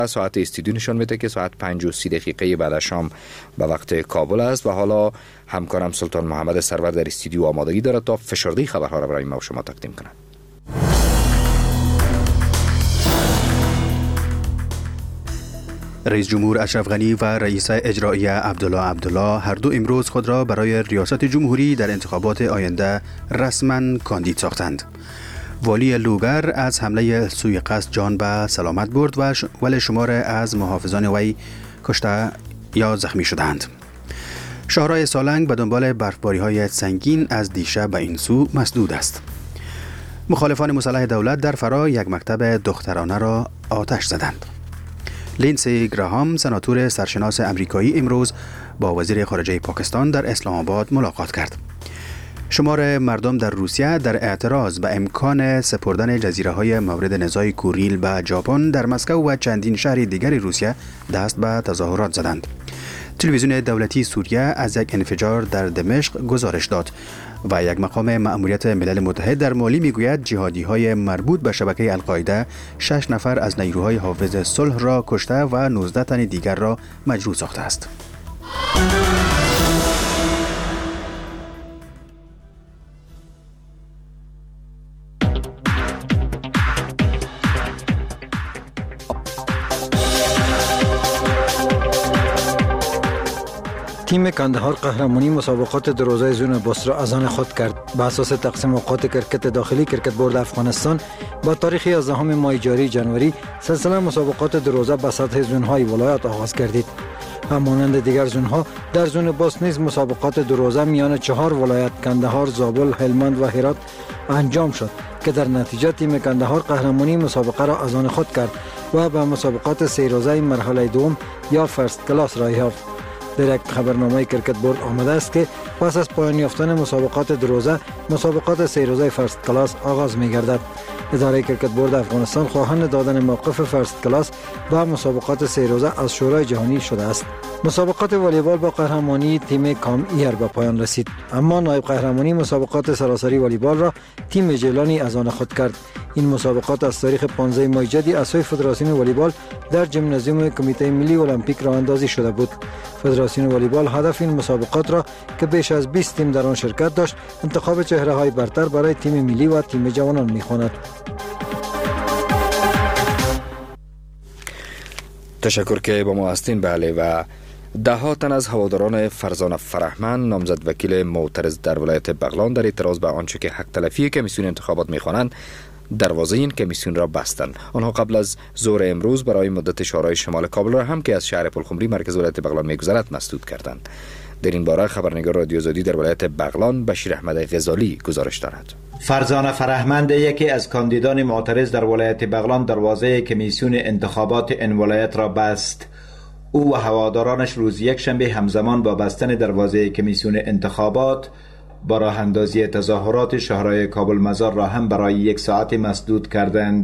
ساعت استودیو نشان میده که ساعت 5:30 بعد از شام به وقت کابل است و حالا همکارم سلطان محمد سرور در استودیو آمادگی دارد تا فشرده خبرها را برای ما و شما تقدیم کند. رئیس جمهور اشرف غنی و رئیس اجرایی عبدالله هر دو امروز خود را برای ریاست جمهوری در انتخابات آینده رسما کاندید ساختند. والی لوگر از حمله سوی قصد جان به سلامت برد ولی شمار از محافظان وی کشته یا زخمی شدند. شهرهای سالنگ به دنبال برفباری‌های سنگین از دیشب به این سو مسدود است. مخالفان مسلح دولت در فرا یک مکتب دخترانه را آتش زدند. لینسی گراهام سناتور سرشناس امریکایی امروز با وزیر خارجه پاکستان در اسلام آباد ملاقات کرد. شمار مردم در روسیه در اعتراض به امکان سپردن جزیره‌های مورد نزاع کوریل به ژاپن در مسکو و چندین شهر دیگر روسیه دست به تظاهرات زدند. تلویزیون دولتی سوریه از یک انفجار در دمشق گزارش داد و یک مقام مأموریت ملل متحد در مالی میگوید جهادی‌های مربوط به شبکه القاعده 6 نفر از نیروهای حافظ صلح را کشته و 19 تن دیگر را مجروح ساخته است. تیم کندهار قهرمانی مسابقات دروازه زون باسرا از آن خود کرد. به اساس تقسیم اوقات کرکت داخلی کرکت بورد افغانستان با تاریخ 11 ماه جاری جنوری سلسله مسابقات دروازه به سطح زون‌های ولایت آغاز گردید. همانند دیگر زون‌ها در زون باس نیز مسابقات دروازه میان 4 ولایت کندهار، زابل، هلمند و هرات انجام شد که در نتیجه تیم کندهار قهرمانی مسابقه را از آن خود کرد و به مسابقات 3 روزه مرحله دوم یا فرست کلاس راه یافت. در یک خبرنامه کرکت بورد آمده است که پس از پایان یافتن مسابقات دروازه مسابقات 3 روزه فرست کلاس آغاز می گردد. اداره کرکت بورد افغانستان خواهان دادن موقف فرست کلاس و مسابقات 3 روزه از شورای جهانی شده است. مسابقات والیبال با قهرمانی تیم کام ایر به پایان رسید، اما نایب قهرمانی مسابقات سراسری والیبال را تیم جیلانی از آن خود کرد. این مسابقات از تاریخ 15 ماه جدی از سوی فدراسیون والیبال در ژیمنازیوم کمیته ملی المپیک راه اندازی شده بود. فدراسیون والیبال هدف این مسابقات را که بیش از 20 تیم در آن شرکت داشت، انتخاب چهره‌های برتر برای تیم ملی و تیم جوانان می‌خواند. تشکر که با ما هستین. بله، و ده ها تن از هواداران فرزانه فرهمند نامزد وکیل معترض در ولایت بغلان در اعتراض به آنچه که حق تلفی کمیسیون انتخابات می‌خوانند دروازه این کمیسیون را بستند. آنها قبل از ظهر امروز برای مدت شهرهای شمال کابل را هم که از شهر پلخمری مرکز ولایت بغلان می‌گذرد مسدود کردند. در این باره خبرنگار رادیو آزادی در ولایت بغلان بشیر احمد غزالی گزارش دارد. فرزانه فرهمند یکی از کاندیدان معترض در ولایت بغلان دروازه کمیسیون انتخابات این ولایت را بست. او و هوادارانش روز یک شنبه همزمان با بستن دروازه کمیسیون انتخابات با راه اندازی تظاهرات شهرهای کابل مزار را هم برای 1 ساعت مسدود کردند.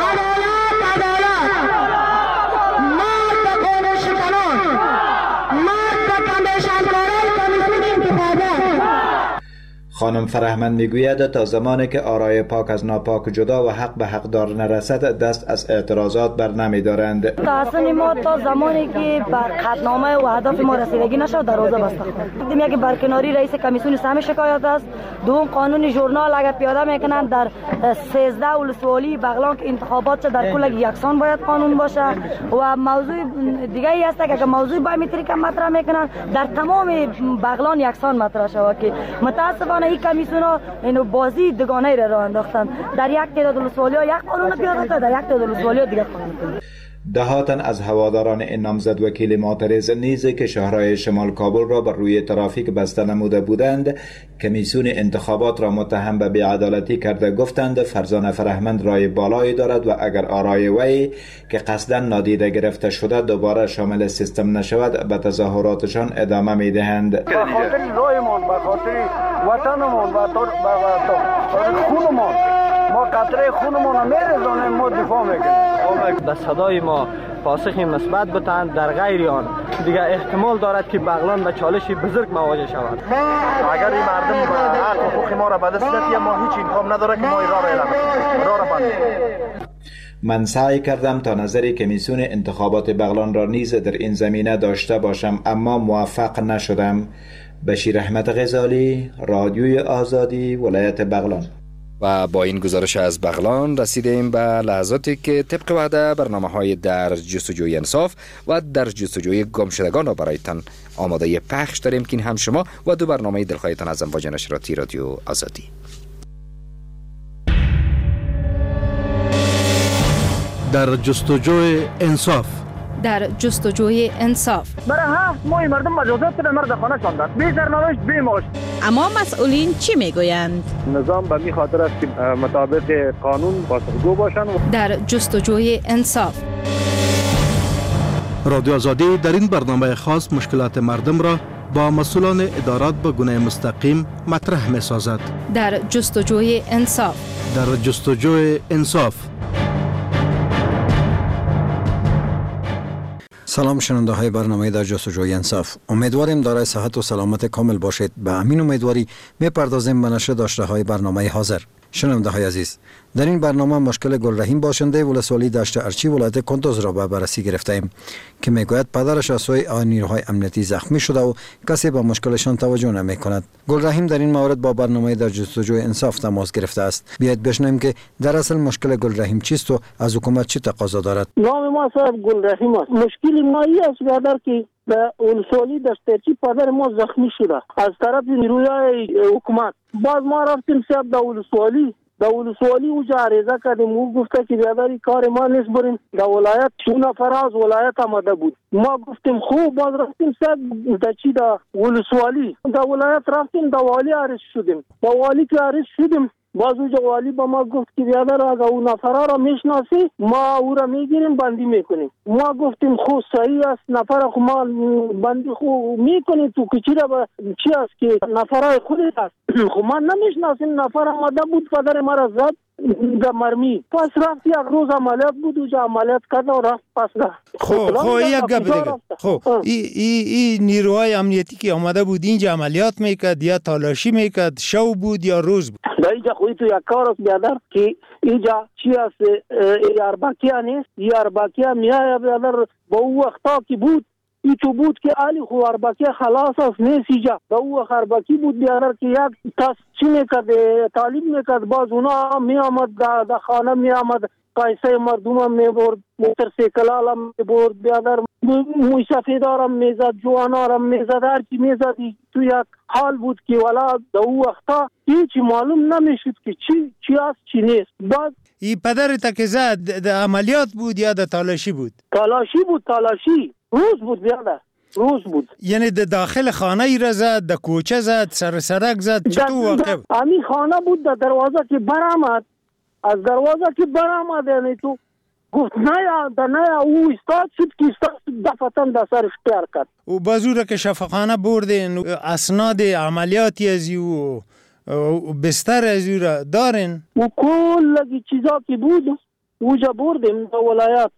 خانم فرهمند میگوید تا زمانی که آرای پاک از ناپاک جدا و حق به حقدار نرسد دست از اعتراضات بر نمیدارند. تحسن ما تا زمانی که بر خطنامه و هدف ما رسیدگی نشد دروازه بسته خواهد. دیدیم یک برکناری رئیس کمیسیون سهم شکایت است. دوم قانون ژورنال اگر پیاده میکنند در 13 ولسوالی بغلان که انتخابات در کل یکسان باید قانون باشه و موضوع دیگه ای است که موضوع بایومتریک مطرح میکنند در تمام بغلان یکسان مطرح شود که متاسفانه این کمیسیون ها اینو بازی دوگانه را انداختند. در یک تعداد ولسوالی ها یک قانون پیاده کرد، در یک تعداد ولسوالی ها دیگر قانون. ده ها تن از هواداران این نامزد وکیل معترض نیز که شهرهای شمال کابل را بر روی ترافیک بسته نموده بودند کمیسیون انتخابات را متهم به بی‌عدالتی کرده گفتند فرزانه فرهمند رای بالایی دارد و اگر آرای وی که قصدا نادیده گرفته شده دوباره شامل سیستم نشود به تظاهراتشان ادامه می‌دهند. به خاطر رایمان، به خاطر وطنمان و خونمان ما قطره خونمان را می‌ریزانیم، ما دفاع می‌کنیم. به صدای ما پاسخ مثبت بتن، در غیر آن دیگر احتمال دارد که بغلان به چالشی بزرگ مواجه شود. اگر این مردم حق و حقوق ما را به دست دهد ما هیچ امکان نداره که ما راه را بند. من سعی کردم تا نظر کمیسیون انتخابات بغلان را نیز در این زمینه داشته باشم، اما موفق نشدم. بشیر احمد غزالی، رادیوی آزادی، ولایت بغلان. و با این گزارش از بغلان رسیدیم به لحظاتی که طبق وعده برنامه‌های در جستجوی انصاف و در جستجوی گمشدگان را برایتان آماده پخش داریم که این هم شما و دو برنامه دلخواهتان از امواج نشراتی رادیو آزادی. در جستجوی انصاف. در جستجوی انصاف. برای 7 ماه مردم مجازات به مرد خانه شاندن، بی سرنوشت بی معاش. اما مسئولین چی میگویند؟ نظام به می خاطر است که مطابق قانون پاسخگو باشند. در جستجوی انصاف. رادیو آزادی در این برنامه خاص مشکلات مردم را با مسئولان ادارات به گونه مستقیم مطرح می سازد. در جستجوی انصاف. در جستجوی انصاف. سلام شنونده های برنامه در جستجوی انصاف. امیدواریم دارای صحت و سلامت کامل باشید. به همین امیدواری میپردازیم به نشر داشته های برنامه حاضر. شنونده های عزیز، در این برنامه مشکل گلرحیم باشنده ولسوالی دشت ارچی ولایت کندوز را به بررسی گرفته ایم که میگوید پدرش از سوی نیروهای امنیتی زخمی شده و کسی به مشکلشان توجه نمی کند. گلرحیم در این مورد با برنامه در جستجوی انصاف تماس گرفته است. بیایید بشنویم که در اصل مشکل گلرحیم چیست و از حکومت چه تقاضا دارد. نام ما صاحب گلرحیم است. مشکل ما است برادر که به ولسوالی دشت ارچی پدر ما زخمی شده از طرف نیروهای حکومت. باز ما رفتیم صاحب در ولسوالی اوجا عریضه کردیم. او گفته که بیاداری کار ما نیست، بریم در ولایت. 2 نفر از ولایت آمده بود. ما گفتیم خوب. باز رفتیم صاحب در ولسوالی. در ولایت رفتیم در والی عریض شدیم. در والی که عریض شدیم باز اوجا والی با ما گفت که بیادر اگر اون نفرها را میشناسی ما او را میگیریم بندی میکنیم. ما گفتیم خوب صحیح است، نفر خو ما بندی خو میکنیم تو کچی را چی است که نفرهای خودت است. خو ما نمیشناسیم. نفر آمده بود پدر ما را زد در مرمی. پس رفت یک روز عملیات بود اوجا عملیات کرد و رفت پس ده. خب یک گپ دیگه. خب این نیروهای امنیتی که آمده بود اینجا عملیات میکرد یا تالاشی میکرد، شو بود یا روز بود؟ در اینجا خوی تو یک کار است بیادر که اینجا چی است اربکیه نیست. این اربکیه میای بیادر با او وقتا که بود ای تو بود که علی خو اربکی خلاص است نیست. اینجا با او اربکی بود بیادر که یک تاس چی میکرد تعلیم میکرد. باز اونا می آمد در خانه می آمد قایسه مردم هم می برد، موترسیکل هم می برد بیادر، موی سفیدار هم می زد، جوانار هم می زد، هرچی می زد. تو یک حال بود که ولا در او وقتا هیچی معلوم نمیشد که چی است چی نیست. باز این پدر تا که زد در عملیات بود یا در تالاشی بود؟ تالاشی بود. تالاشی روز بود بیادر، روز بود. یعنی در داخل خانه ای را زد، در کوچه زد، سر سرک زد، چطور واقع بود؟ همین خانه بود. در دروازه که برآمد، از دروازه که برآمد یعنی تو گفت نه او استاد شد که استاد دفتن در سرش پیار کرد. و بازو را که شفاخانه بردین اسناد عملیاتی از و بستر از او را دارین؟ و کل چیزا که بود اوجا بردیم در ولایت.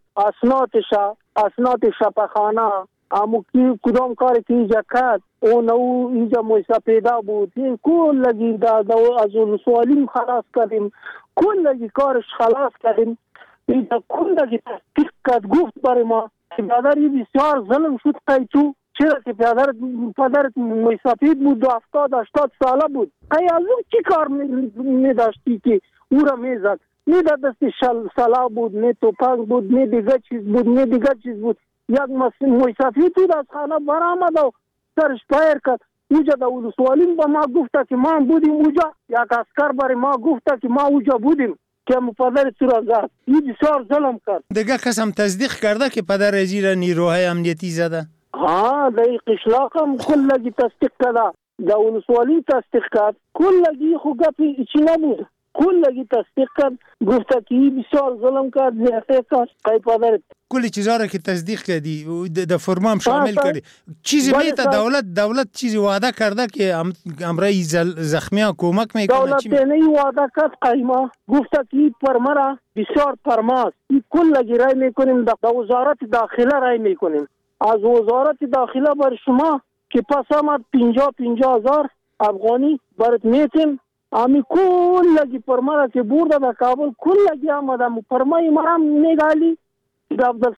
اسناد شفاخانه امو کی کدام کاری که اینجا کرد اون او اینجا مویسا پیدا بود. این کل لگی از ولسوالی خلاص کردیم. کل لگی کارش خلاص کردیم. اینجا کل لگی تحقیق کرد. گفت برای ما که پدر بسیار ظلم شد تو چرا که پدر مویسا پید بود 70-80 ساله بود. ای از اون چی کار می داشتی که او را می زد؟ نه دستی سلا بود، نه توپک بود، نه دیگه چیز بود. یک مویسافی تو از خانه برآمد و سرش پایر کرد. اوجا در ولسوالی با ما گفته که ما بودیم اوجا. یک اسکر برای ما گفته که ما اوجا بودیم که پدر تو را زد. این بسیار ظلم کرد. دیگه کس هم تصدیق کرده که پدر ازیر نیروهای امنیتی زده؟ ها در قشلاق هم کلگی تصدیق کرده. در ولسوالی تصدیق کرد. کلگی خو گپی چی نبود. کلگی تصدیق کرد. گفته که بسیار ظلم کرد، زیاده کرد. قای پدرت کل چیزا را که تصدیق کردی در فرمان شامل کردی، چیزی میته دولت چیزی وعده کرده که امرای زخمی ها کمک میکنه؟ دولت نه وعده کرد. قیمه گفته که پرمرا بسیار پرماست. این کلگی رای میکنیم در وزارت داخله رای میکنیم. از وزارت داخله بر شما که پس آمد 50,000 افغانی برات میتیم امی کلگی پرمارا که برده در کابل کلگی آمدم پرمای مرام نگالی در